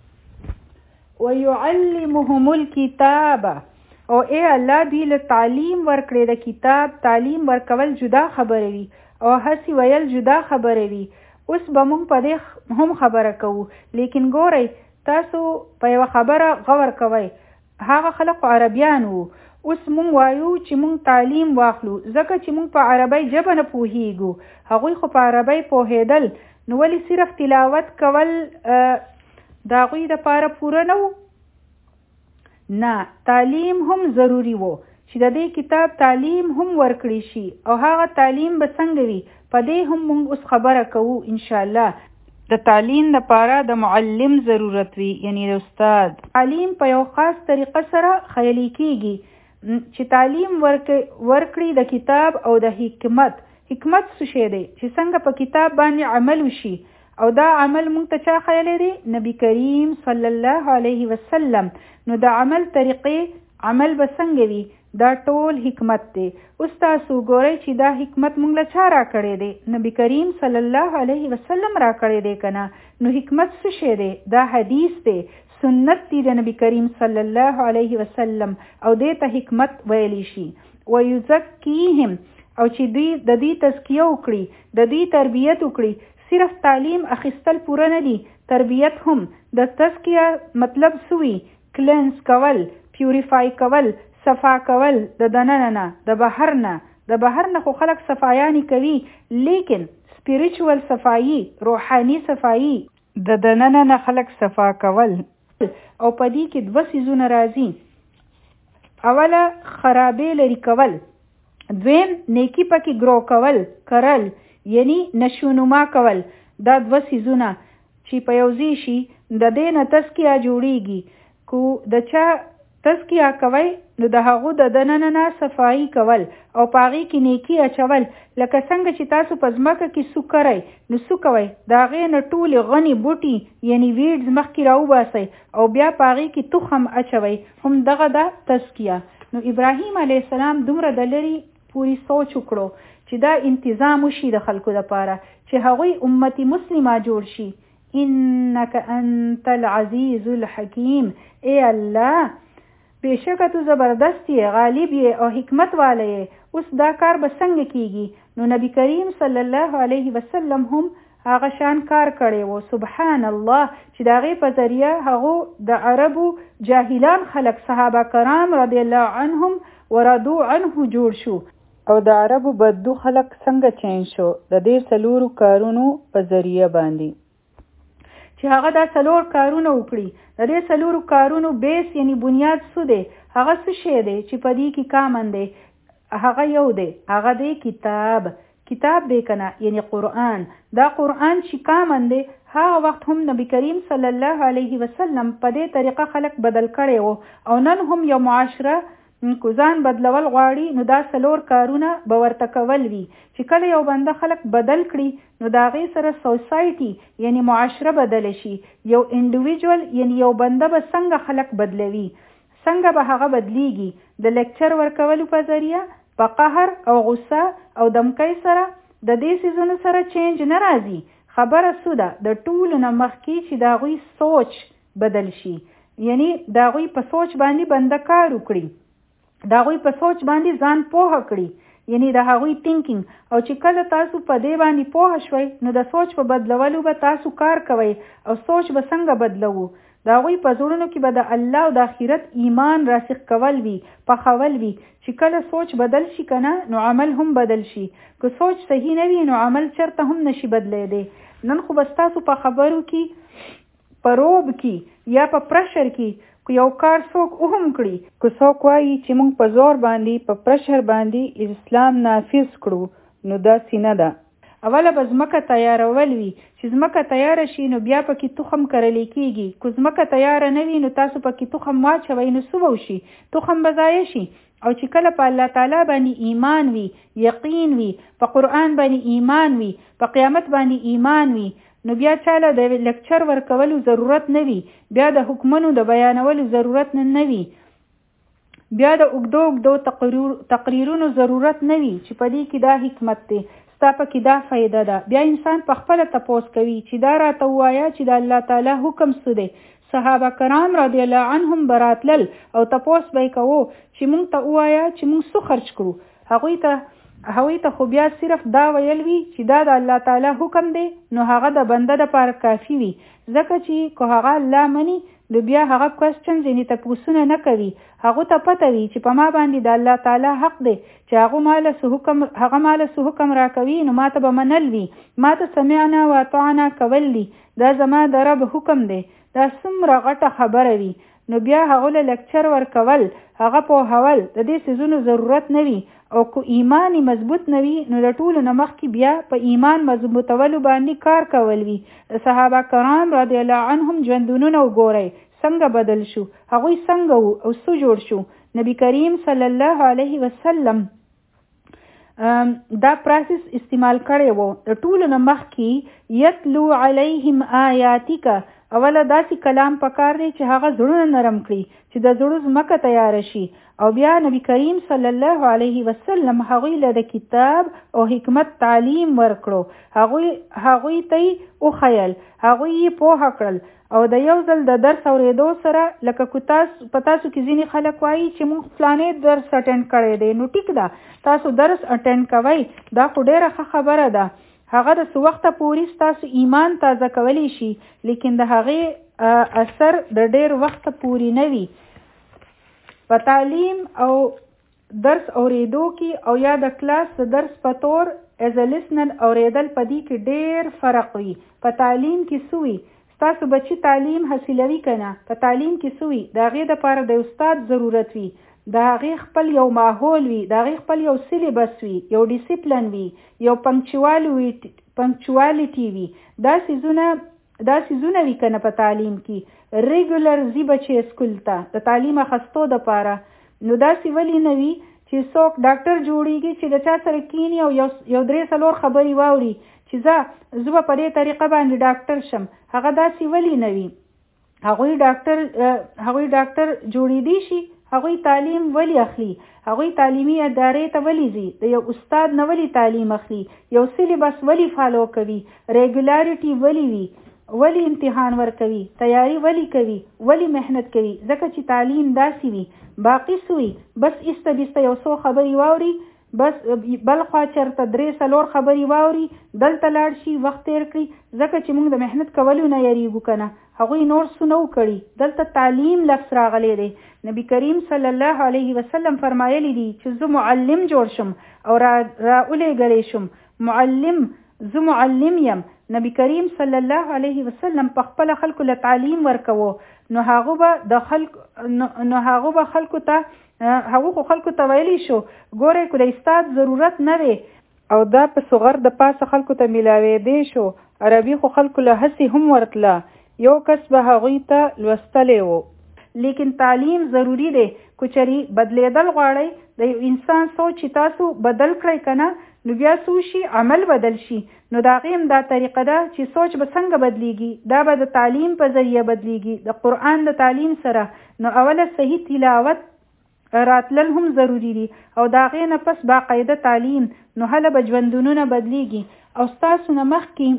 وَيُعَلِّمُهُمُ الْكِتَابَ. او ای الله دوی له تعلیم ورکړي. د کتاب تعلیم ورکول جدا خبره وي او هسې ویل جدا خبره وي. اوس به موږ په دې هم خبره کوو، لیکن ګورئ تاسو په یوه خبره غور کوئ. هغه خلق عربیان وو. اوس موږ وایو چې موږ تعلیم واخلو ځکه چې موږ په عربی ژبه نه پوهیږو. هغوی خو په عربی پوهېدل، نو ولې صرف تلاوت کول د هغوی دپاره پوره نه وو؟ نه، تعلیم هم ضروري وو چې د دې کتاب تعلیم هم ورکړی شي. او هغه تعلیم به څنګه وي؟ په دې هم موږ اوس خبره کوو انشاءالله. د تعلیم دپاره د معلم ضرورت وي، یعنی د استاد. تعلیم په یو خاص طریقه سره خیالي کیږي چې تعلیم ورکړي د کتاب او د حکمت. حکمت څه شی دی؟ چې څنګه په کتاب باندې عمل وشي. او دا عمل موږ ته چا خیالی دی؟ نبی کریم صلی الله علیه وسلم. نو د عمل طریقې عمل به څنګه وي؟ دا ټول حکمت دی. اوس تاسو ګورئ چې دا حکمت موږ له چا را کړی دی؟ نبی کریم صلی الله علیه وسلم را کړی دی که نه؟ نو حکمت څه شی دی؟ دا حدیث دی، سنت دی د نبی کریم صلی الله علیه وسلم، او دې ته حکمت ویلی شي. ویزکیهم، او چې دوی د دوی تزکیه وکړي، د دوی تربیت وکړي. صرف تعلیم اخیستل پوره نه دي، تربیت هم. د تزکیه مطلب سوی کلینس کول، پیوریفای کول، صفا کول، د دننه نه، د بهر نه. د بهر نه خو خلک صفایانی کوي، لیکن سپیریچول صفایی، روحانی صفایی، د دننه نه خلک صفا کول. او په دې کې دوه څیزونه راځي. اوله خرابې لري کول، دویم نیکی پکې ګرو کول، کرل، یعنی نشونما کول. دا دوه څیزونه چې په یو ځای شي د دې نه تزکیه جوړیږي. کو د چا تزکیه کوي نو د هغو د دننه نه صفایي کول او په هغې کې نیکي اچول. لکه څنګه چې تاسو په ځمکه کې سو کرئ نو سو کوئ، د هغې نه ټولې غني بوټي یعنی ویډز مخکې راوباسئ او بیا په هغې کې تخم اچوئ. هم دغه ده تزکیه. نو ابراهیم علیه السلام دومره د لرې پوری سوچ وکړو چې دا انتظام وشي د خلکو دپاره چې هغوی امتی مسلمه جوړ شي. انک انت العزیز الحکیم. ای الله بېشکه تو زبردست یې، غالب یې او حکمت والی یې. اوس دا کار به څنګه کیږي؟ نو نبی کریم صلی الله علیه وسلم هم هغه شان کار کړی و. سبحان الله چې د هغې په ذریعه هغو د عربو جاهلان خلک صحابه کرام رضی الله عنهم ورضو عنه جوړ شو، او د عربو بدو خلک څنګه چین شو د دې څلورو کارونو په ذریعه باندې چې هغه دا څلور کارونه وکړي. د دې څلورو کارونو بیس یعنی بنیاد څه دی؟ هغه څه شی دی چې په دې کې کامن دی؟ هغه یو دی، هغه دی کتاب. کتاب دی که نه؟ یعنی قرآن. دا قرآن چې کامن دی، هغه وخت هم نبی کریم صلی الله علیه وسلم په دې طریقه خلک بدل کړی وو، او نن هم یو معاشره کو ځان بدلول غواړي نو دا څلور کارونه به ورته کول وي. چې کله یو بنده خلک بدل کړي نو د هغې سره سوسایټي یعنی معاشره بدله شي. یو انډیویجول یعنی یو بنده به څنګه خلک بدلوي، څنګه به هغه بدلیږي؟ د لیکچر ورکولو په ذریعه، په قهر او غصه او دمکۍ سره. د دې څیزونو سره چینج نه راځي. خبره څه ده؟ د ټولو نه مخکې چې د هغوی سوچ بدل شي، یعنی د هغوی په سوچ باندې بنده کار وکړي، د هغوی په سوچ باندې ځان پوهه کړي، یعنی د هغوی تینکینګ. او چې کله تاسو په دې باندې پوهه شوئ نو د سوچ په بدلولو به تاسو کار کوئ. او سوچ به څنګه بدلوو؟ د هغوی په زړونو کې به د الله او د آخرت ایمان راسخ کول وي، پخول وي. چې کله سوچ بدل شي که نه نو عمل هم بدل شي. که سوچ صحیح نه وي نو عمل چرته هم نشي بدلیدی. نن خو به ستاسو په خبرو کې په روب کې یا په پرشر کې که یو کار څوک وهم کړي، که څوک وایي چې موږ په زور باندې په پرشر باندې اسلام نافذ کړو، نو داسې نه ده. اوله به ځمکه تیارول وي. چې ځمکه تیاره شي نو بیا پکې تخم کرلی کېږي. که ځمکه تیاره نه وي نو تاسو پکې تخم واچوئ نو څه به وشي؟ تخم به ضایع شي. او چې کله په الله تعالی باندې ایمان وي، یقین وي، په قرآن باندې ایمان وي، په قیامت باندې ایمان وي، نو بیا چاله د لیکچر ورکولو ضرورت نه وي، بیا د حکمونو د بیانولو ضرورت نه وي، بیا د اوږدو اوږدو تقریرونو ضرورت نه وي چې په دې کې دا حکمت دی، ستا پکې دا فایده ده. بیا انسان په خپله تپوس کوي چې دا راته ووایه چې د الله تعالی حکم څه دی. صحابه کرام رضی الله عنهم براتلل او تپوس به یې کوو چې موږ ته ووایه چې موږ څه خرج کړو. هغوی ته هغوی ته خو بیا صرف دا ویل وي چې دا د الله تعالی حکم دی، نو هغه د بنده دپاره کافي وي. ځکه چې که هغه الله مني نو بیا هغه کوسچنز یعنې تپوسونه نه کوي. هغو ته پته وي چې په ما باندې د الله تعالی حق دی چې هغه ماله څه حکم هغه ماله څه حکم راکوي نو ما ته به منل وي، ما ته سمعنا و اطعنا کول دي، دا زما د رب حکم دی. دا څومره غټه خبره وي. نو بیا هغه له لیکچر ورکول، هغه پوهول د دې څیزونو ضرورت نه وي. او که ایمان مضبوط نه وي نو د ټولو نه مخکې بیا په ایمان مضبوطولو باندې کار کول وي. د صحابه کرام رضی الله عنهم ژوندونونه وګورئ څنګه بدل شو، هغوی څنګه وو او څه جوړ شو. نبی کریم صلی الله علیه وسلم دا پروسس استعمال کړی وو. د ټولو نه مخکې یتلو علیهم آیاتک، اوله داسې کلام پکار دی چې هغه زړونه نرم کړي چې د زړه ځمکه تیاره شي. او بیا نبی کریم صلی الله علیه وسلم هغوی له د کتاب او حکمت تعلیم ورکړو. هغوی هغوی ته یې وښیل، هغوی یې پوهه کړل. او د یو ځل د درس اورېدو سره لکه که تاسو په تاسو کې ځینې خلک وایي چې موږ فلانې درس اټینډ کړی دی، نو ټیک ده تاسو درس اټینډ کوئ، دا خو ډېره ښه خبره ده. هغه د څه وخته پورې ستاسو ایمان تازه کولی شي، لیکن د هغې اثر د ډېر وخته پورې نه وي. په تعلیم او درس اورېدو کې او یا د کلاس د درس په طور ایز ا لسنر اورېدل په دې کې ډېر فرق وي. په تعلیم کې څه وي؟ ستاسو بچي تعلیم حاصلوي که نه، په تعلیم کې څه وي؟ د هغې دپاره د استاد ضرورت وي، د هغې خپل یو ماحول وي، د هغې خپل یو سیلیبس وي، یو ډیسپلن وي، یو پنکچوالیټي وي. دا څیزونه دا څیزونه وي که نه په تعلیم کې ریګولر ځي بچی اسکول ته د تعلیم اخیستو دپاره. نو داسې ولې نه وي چې څوک ډاکټر جوړیږي چې د چا سره کیني او یو یو درې څلور خبرې واوري چې زه زه به په دې طریقه باندې ډاکټر شم. هغه داسې ولې نه وي. هغوی ډاکټر هغوی ډاکټر جوړېدی شي. هغوی تعلیم ولی اخلي؟ هغوی تعلیمي ادارې ته ولی ځي؟ د یو استاد نه ولی تعلیم اخلي؟ یو سیلیبس ولی فالو کوي؟ ریګولاریټي ولی وي؟ ولی امتحان ورکوي؟ تیاری ولی کوي؟ ولی محنت کوي؟ ځکه چې تعلیم داسې وي. باقي سوي بس ایسته بیسته یو څو خبرې واوري، بس بل خوا چرته درې څلور خبرې واوري، دلته لاړ شي وخت تیر کړي. ځکه چې موږ د محنت کولو نه یریږو که نه، هغوی نور څه نه کړي. دلته تعلیم لفظ راغلی دی. نبی کریم صلی الله علیه وسلم فرمایلی دی چې زه معلم جوړ شم او را راولېږلی شم. معلم زه معلم یم. نبی کریم صلی الله علیه وسلم په خپله خلکو له تعلیم ورکوو. نو هغه به د خلکو نو هغه به خلکو ته هغه خو خلکو ته ویلی شو ګورئ که د استاد ضرورت نه دی او دا په صغر د پاسه خلکو ته میلاوېدی شو، عربي خو خلکو له هسې هم ورتله، یو کس به هغوی ته لوستلی و. لیکن تعلیم ضروری دی. که چېرې بدلیدل غواړئ د یو انسان سوچ چې تاسو بدل کړئ که نه، نو بیا څه شي؟ عمل بدل شي. نو د هغې هم دا طریقه ده چې سوچ به څنګه بدلیږي؟ دا به د تعلیم په ذریعه بدلیږي، د قرآن د تعلیم سره. نو اوله صحیح تلاوت راتلل هم ضروری دي او د هغې نه پس باقاعده تعلیم، نو هله به ژوندونونه بدلیږي. او ستاسو نه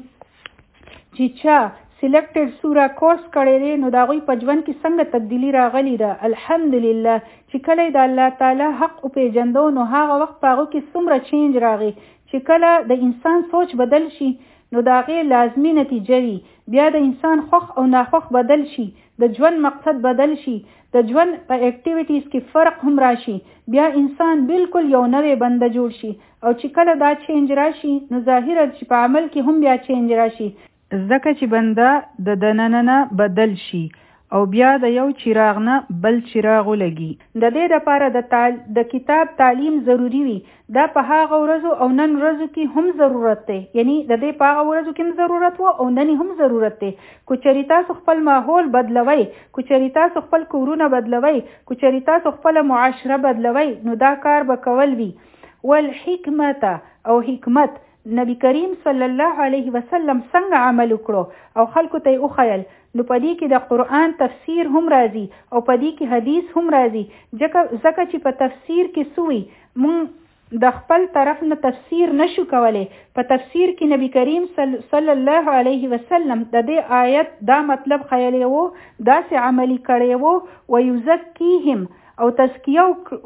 مخکې چې چا سلیکټډ سوره کورس کړی دی نو د هغوی په ژوند کې څنګه تبدیلي راغلی ده. الحمدلله چې کله د الله تعالی حق وپېژندو نو هغه وخت په هغو کې څومره چینج راغی چې کله د انسان سوچ بدل شي نو د هغې لازمي نتیجه وي. بیا د انسان خوښ او ناخوښ بدل شي، د ژوند مقصد بدل شي، د ژوند په اکټیویټیز کې فرق هم راشي، بیا انسان بالکل یو نوې بنده جوړ شي. او چې کله دا چینج راشي نو ظاهرا چې په عمل کې هم بیا چینج راشي، ځکه چې بنده د دننه بدل شي او بیا د یو چراغ نه بل چراغ ولګي. د دې لپاره د تال... د کتاب تعلیم ضروری وي. دا په هغه ورځو او نن ورځو کې هم ضرورت دی، یعنی د دې په هغه ورځو کې هم ضرورت و او نن هم ضرورت دی. کو چېرې تاسو خپل ماحول بدلوي، کو چېرې تاسو خپل کورونه بدلوي، کو چېرې تاسو خپل معاشره بدلوي، نو دا کار به کول وي. والحکمت او حکمت، نبی کریم صلی الله علیه وسلم څنګه عمل وکړو او خلکو ته یې وښیل، نو په دې کې د قرآن تفسیر هم راځي او په دې کې حدیث هم راځي. ځکه چې په تفسیر کې سوی مونږ د خپل طرف نه تفسیر نشو کولی. په تفسیر کې نبی کریم صلی الله علیه وسلم د دې آیت دا مطلب خیالی وو، داسې عملی کړی وو، ویزکیهم او تزکیه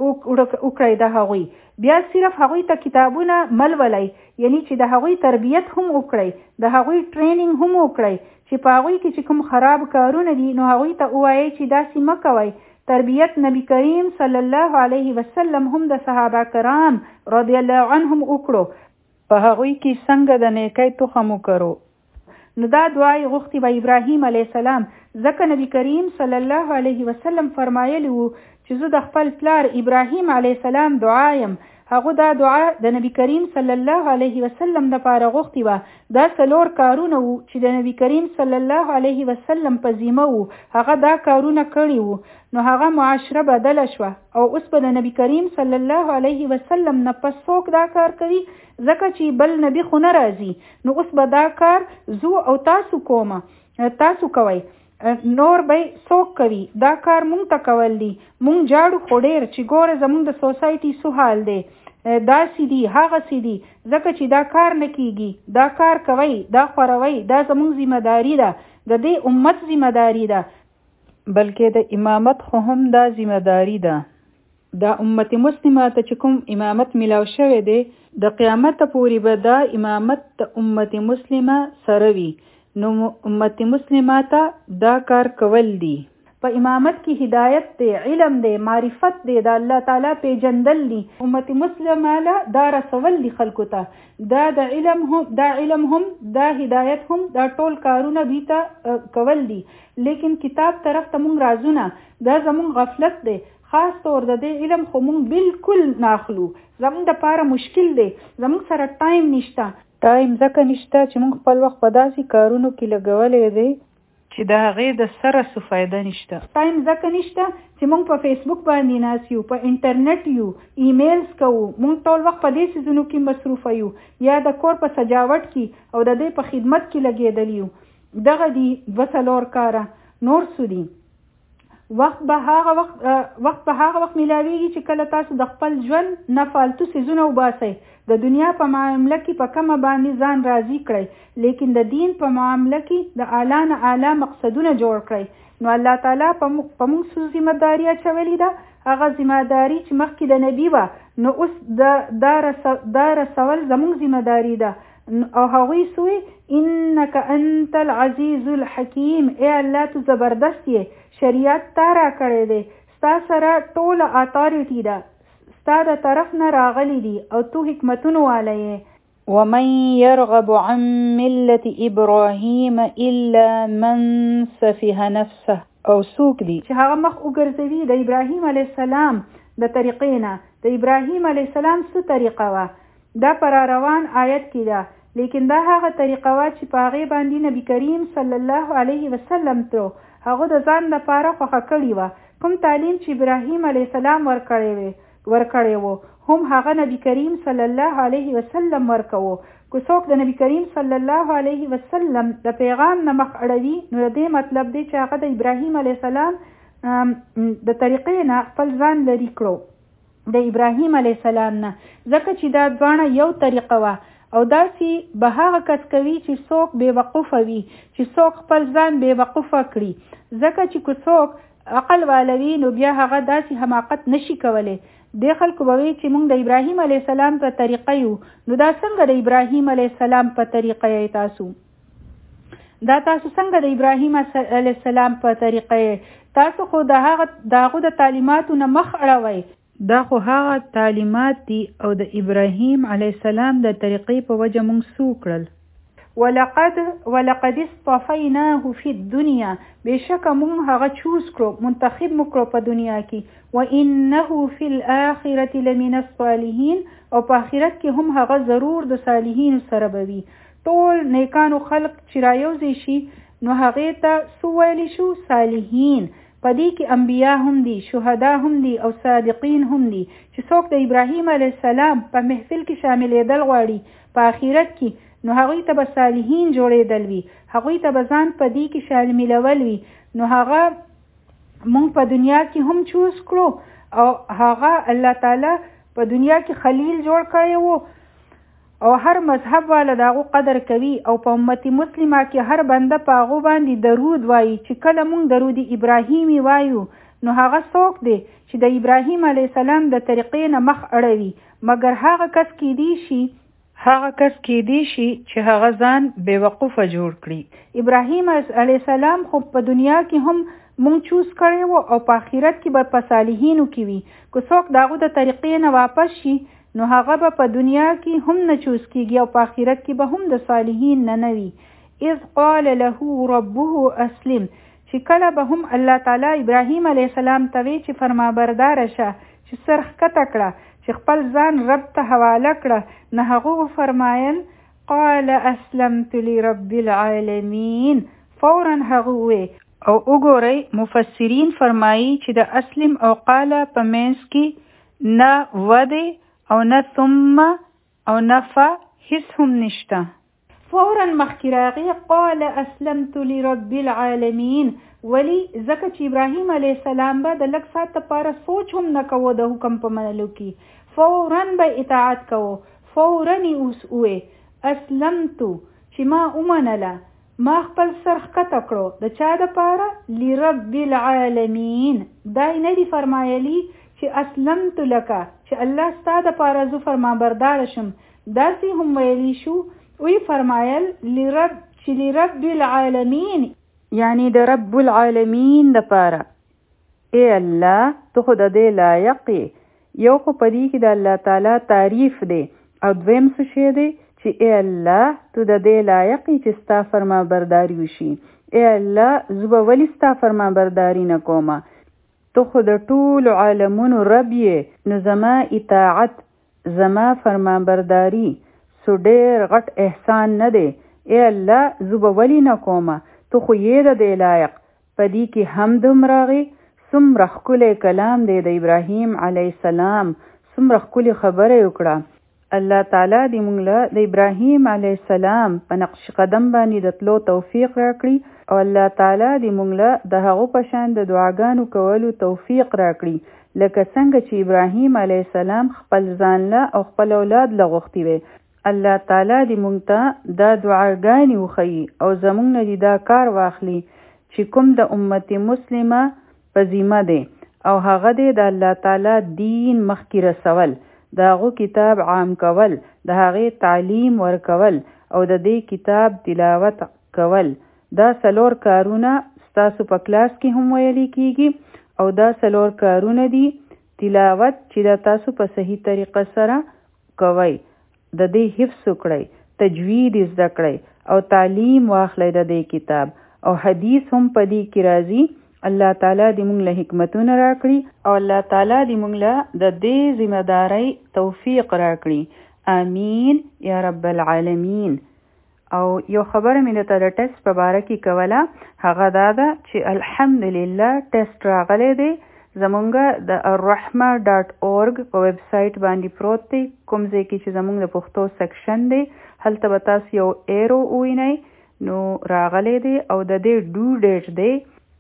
وکړی د هغوی. بیا صرف هغوی ته کتابونه ملولئ، یعنی چې د هغوی تربیت هم وکړئ، د هغوی ټریننګ هم وکړئ، چې په هغوی کې چې کوم خراب کارونه دي نو هغوی ته ووایئ چې داسې مه کوئ. تربیت نبی کریم صلی الله علیه وسلم هم د صحابه کرام رضی الله عنهم وکړو، په هغوی کې څنګه د نیکۍ تخم وکرو. نو دا دعای غوښتي به ابراهیم علیه السلام، ځکه نبی کریم صلی الله علیه وسلم فرمایلی وو چې زه د خپل پلار ابراهیم علیه السلام دعایم. هغه دا دعا د نبی کریم صلی الله علیه وسلم لپاره غوښتي وه. دا څلور کارونه وو چې د نبی کریم صلی الله علیه وسلم په ذمه وو، هغه دا کارونه کړي وو. نو هغه معاشره بدله شوه او اوس به د نبی کریم صلی الله علیه وسلم نه پس څوک دا کار کوي، ځکه چې بل نبی خو نه راځي. نو اوس به دا کار زو او تاسو کومه تاسو کوئ، نور به څوک کوي. دا کار مونږ ته کول دي. مونږ جاړو خو ډېر چې ګوره زمونږ د سوسایټي څه حال دی، داسې دي هغسې دي، ځکه چې دا کار نه کیږي. دا کار کوئ، دا خوروئ، دا زمونږ ذمه داري ده، د دې امت ذمه داري ده، بلکې د امامت خو هم دا ذمه داري ده. دا امت مسلمه ته چې کوم امامت ملاو شوی دی، د قیامت پورې به دا امامت د امت مسلمه سره وي. نو امت مسلمه ته دا کار کول دي. په امامت کې هدایت دی، علم دی، معرفت دی، د الله تعالی پیژندل دي. امت مسلمه له دا رسول دي خلکو ته. دا د علم هم دا علم هم دا هدایت هم دا ټول کارونه دوی ته کول دي. لیکن کتاب طرف ته مونږ رازونه، دا زمونږ غفلت دی. خاص طور د دې علم خو مونږ بالکل ناخلو، زمونږ دپاره مشکل دی، زمونږ سره ټایم نشته. ټایم ځکه نشته چې مونږ خپل وخت په داسې کارونو کې لګولی دی چې د هغې د سره څه فایده نشته. ټایم ځکه نشته چې مونږ په فیسبوک باندې ناست یو، په انټرنیټ یو، ایمیلز کوو، مونږ ټول وخت په دې څیزونو کې مصروفه یو، یا د کور په سجاوټ کې او د دې په خدمت کې لګېدلی یو. دغه دي دوه څلور کاره، نور څه دي. وخت به هغه وخت وخت به هغه وخت میلاویږي چې کله تاسو د خپل ژوند نه فالتو څیزونه وباسئ. د دنیا په معامله کې په کمه باندې ځان راضي کړئ، لیکن د دین په معامله کې د اعلی نه اعلی مقصدونه جوړ کړئ. نو الله تعالی په موږ څه ذمه داري اچولې ده، هغه ذمه داري چې مخکې د نبي وه، نو اوس دا رسول زموږ ذمه داري ده. او هغوی سوی انک انت العزیز الحکیم، ای الله تو زبردست یې، شریعت تا را کړی دی، ستا سره ټوله اتارټي ده، ستا د طرف نه راغلی دي او تو حکمتونو والی یې. ومن يرغب عن ملة ابراهیم الا من سفه نفسه، او څوک دي چې هغه مخ وګرځوي د ابراهیم علیه السلام د طریقې نه. د ابراهیم علیه السلام څه طریقه وه؟ دا پر روان آیت کې ده، لیکن دا هغه طریقه وه چې په هغې باندې نبی کریم صلی الله علیه وسلم ته هغه د ځان لپاره خوښه کړې وه. کوم تعلیم چې ابراهیم علیه السلام ورکړی ورکړی وو هم هغه نبی کریم صلی الله علیه وسلم ورکوو. که څوک د نبی کریم صلی الله علیه وسلم د پیغام نه مخ اړوي، نو د دې مطلب دی چې هغه د ابراهیم علیه السلام د طریقې نه خپل ځان لرې کړو د ابراهیم علیه السلام نه، ځکه چې دا دواړه یو طریقه وه. او داسې به هغه کس کوي چې څوک بې وقوفه وي، چې څوک خپل ځان بې وقوفه کړي. ځکه چې که څوک عقل والوي نو بیا هغه داسې حماقت نشي کولی. د خلکو به وی چې موږ د ابراهیم علیه السلام په طریقه یو، نو دا څنګه د ابراهیم علیه السلام په طریقه یې تاسو؟ دا تاسو څنګه د ابراهیم علیه السلام په طریقه یې؟ تاسو خو د هغه داغو د تعلیماتو نه مخ اړوئ. دا خو هغه تعلیمات دي او د ابراهیم علیه السلام د طریقې په وجه موږ سو کړل. ولقد ولقد اصطفیناه فی الدنیا، بشک مون هغه چوز کړو، منتخب مو کړو په دنیا کې. وانه فی الاخرة لمن الصالحین، او په آخرت کې هم هغه ضرور د صالحین سره به وي. ټول نیکانو خلق چې رايوځي شي نو هغه ته سو ویلی شو؟ صالحین. په دې کې انبیا هم دي، شهدا هم دي او صادقین هم دي. چې څوک د ابراهیم علیه السلام په محفل کې شاملېدل غواړي په آخرت کې، نو هغوی ته به صالحین جوړېدل وي، هغوی ته به ځان په دې کې شاملول وي. نو هغه مونږ په دنیا کې هم چوز کړو او هغه الله تعالی په دنیا کې خلیل جوړ کړی وو، او هر مذهب والا د هغو قدر کوي. او په امت مسلمه کې هر بنده په هغو باندې درود وایي. چې کله مونږ درود ابراهیمي وایو نو هغه څوک دی چې د ابراهیم علیه السلام د طریقې نه مخ اړوي. مګر هغه کس کېدی شي هغه کس کېدی شي چې هغه ځان بې وقوفه جوړ کړي. ابراهیم علیه السلام خو په دنیا کې هم مونږ چوز کړی وو او په آخرت کې به په صالحینو کې وي. که څوک د هغو د طریقې نه واپس شي نو هغه به په دنیا کې هم نه چوز کېږي او په آخرت کې به هم د صالحین نه نه وي. اذ قال له ربه اسلم، چې کله به هم الله تعالی ابراهیم علیه السلام ته وی چې فرمانبرداره شه، چې سر ښکته کړه، چې خپل ځان رب ته حواله کړه، نه هغه فرمایل قال اسلمت لرب العالمین، فورا هغه وی. او وګورئ مفسرین فرمایي چې د اسلم او قال په منځ کې نه ودې او نه ثم او نه ف هیڅ هم نشته. فورا مخکې راغی قال اسلمت لرب العالمین. ولی ځکه چې ابراهیم علیه السلام به د لږ ساعت لپاره سوچ هم نه کوو د حکم په منلو کې، فورا به اطاعت کوو. فورا یې اوس ووې اسلمتو، چې ما ومنله، ما خپل سر ښکته کړو. د چا دپاره؟ لرب العالمین. دا یې نه دي فرمایلي چې اسلمت لکه، چې الله ستا دپاره زه فرمانبرداره شم. داسې هم ویلی شو، وی فرمایل لرب، چې لرب العالمین، یعنی د رب العالمین دپاره. ای الله ته خو د دې لایق یې. یو خو په دې کې د الله تعالی تعریف دی، او دویم څه شی دی چې ای الله تو د دې لایق یې چې ستا فرمانبرداري وشي. ای الله زه به ولې ستا فرمانبرداري نه کومه؟ تو خو د ټولو عالمونو رب یې، نو زما اطاعت، زما فرمانبرداري سو ډېر غټ احسان نه دی. ای الله زه به ولې نه کومه؟ تو خو یې د دې لایق. په دې کې حمد هم راغی. څومره ښکلی کلام دی د ابراهیم علیه السلام، څومره ښکلې خبره یې وکړه. الله تعالی دې موږ له د ابراهیم علیه السلام په نقش قدم باندې د تلو توفیق راکړي، او الله تعالی دې موږ له د هغو په شان د دعاګانو کولو توفیق راکړي، لکه څنګه چې ابراهیم علیه السلام خپل ځان له او خپل اولاد له غوښتي وي. الله تعالی دې موږ ته دا دعاګانې وښیي او زموږ نه دې دا کار واخلي چې کوم د امت مسلمه په ذمه دی، او هغه دې د الله تعالی دین مخکې رسول، د هغو کتاب عام کول، د هغې تعلیم ورکول، او د دې کتاب تلاوت کول. دا څلور کارونه ستاسو په کلاس کې هم ویلي کیږي، او دا څلور کارونه دي تلاوت چې دا تاسو په صحیح طریقه سره کوئ، د دې حفظ وکړئ، تجوید زده کړئ، او تعلیم واخلئ د دې کتاب. او حدیث هم په دې کې راځي. الله تعالی دې موږ له حکمتونه راکړي، او الله تعالی دې موږ له د دې ذمہ دارۍ توفیق راکړي. آمین یا رب العالمین. او یو خبره مې درته د ټیسټ په باره کې کوله، هغه دا ده چې الحمدلله ټیسټ راغلی دی زمونږ د الرحمه ډاټ اورګ په ویب سایټ باندې پروت دی. کوم ځای کې چې زمونږ د پښتو سیکشن دی هلته به تاسو یو ایرو ووینئ، نو راغلی دی او د دې ډو ډیټ دی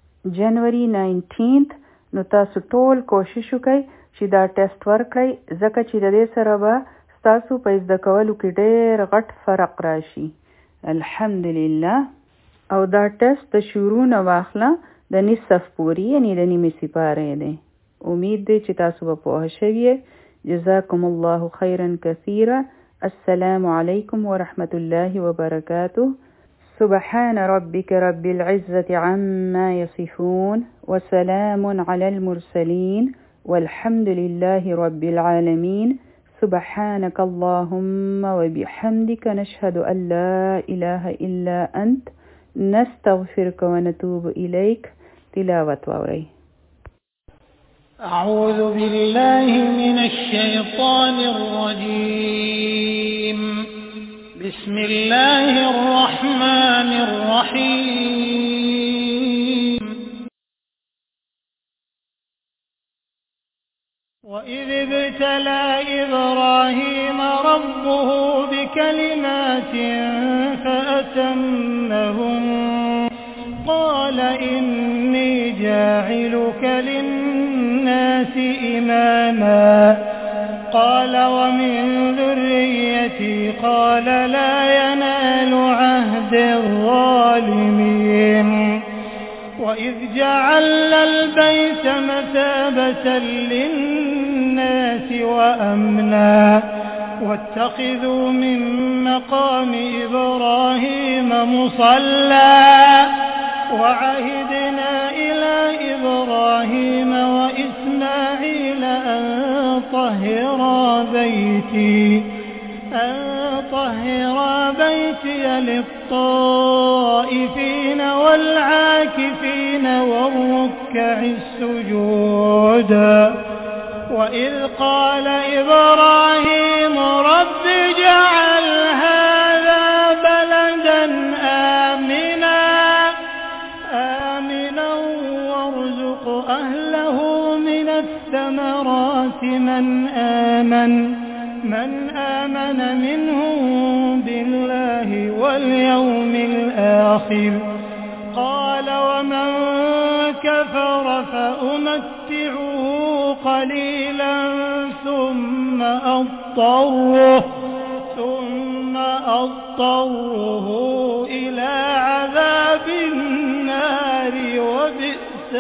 جنوري ناینټینت. نو تاسو ټول کوشش وکړئ چې دا ټیسټ ورکړئ، ځکه چې د دې سره به ستاسو په زده کولو کې ډېر غټ فرق راشي. الحمدلله. او دا ټیسټ د شروع نه واخله د نصف پوری یعنی د نیمې سپارې دی. امید دی چې تاسو به پوه شوئ. جزاکم الله خیرا کثیرا. السلام علیکم ورحمة الله وبرکاته. سبحان ربك رب العزة عما يصفون وسلام على المرسلين والحمد لله رب العالمين. سبحانك اللهم وبحمدك نشهد أن لا إله إلا أنت نستغفرك ونتوب إليك. تلاوة ووري. أعوذ بالله من الشيطان الرجيم. بسم الله الرحمن الرحيم. وإذ ابتلى إبراهيم ربه بكلمات فأتمهن قال إني جاعلك للناس إماما قال ومن ذريتي قال لا ينال عهد الظالمين. وإذ جعلنا البيت مثابة للناس وأمنا واتخذوا من مقام إبراهيم مصلى وعهدنا إلى إبراهيم وإسماعيل أن طهرا بيتي أن طهرا بيتي للطائفين والعاكفين والركع السجود. وإذ قال إبراهيم رب اجعل هذا بلدا آمنا آمنا وارزق أهله من الثمرات من آمن من آمن منهم بالله واليوم الآخر. قال ومن كفر فأمتعه قليلا ثم أضطره ثم أضطره إلى عذاب النار وبئس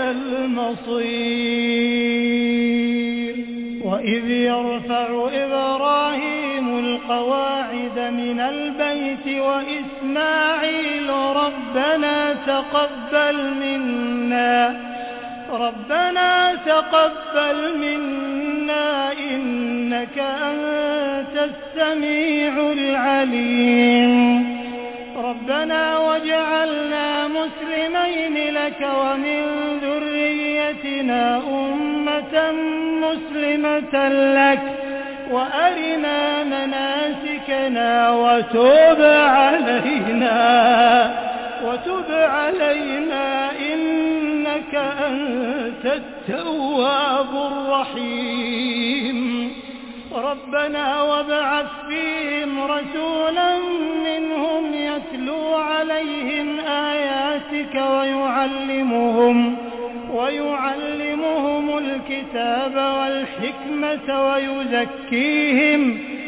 المصير. وإذ يرفع إبراهيم القواعد من البيت وإسماعيل ربنا تقبل منا ربنا تقبل منا إنك أنت السميع العليم. ربنا واجعلنا مسلمين لك ومن ذريتنا أمة مسلمة لك وأرنا مناسكنا وتب علينا وتب علينا إنك أنت التواب الرحيم. ربنا وابعث فيهم رسولا منهم يتلو عليهم آياتك ويعلمهم ويعلمهم الكتاب والحكمة ويزكيهم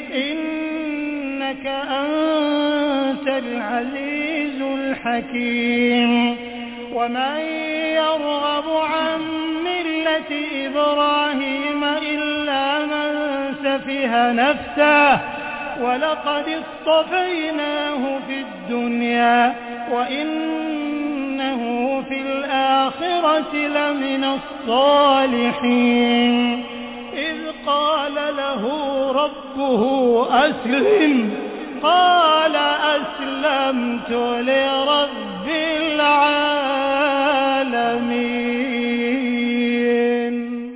إنك أنت العزيز الحكيم. ومن يرغب عن ملة إبراهيم إلا من سفه نفسه ولقد اصطفيناه في الدنيا وإنه في الآخرة لمن الصالحين. إذ قال له ربه أسلم قال أسلمت لرب العالمين.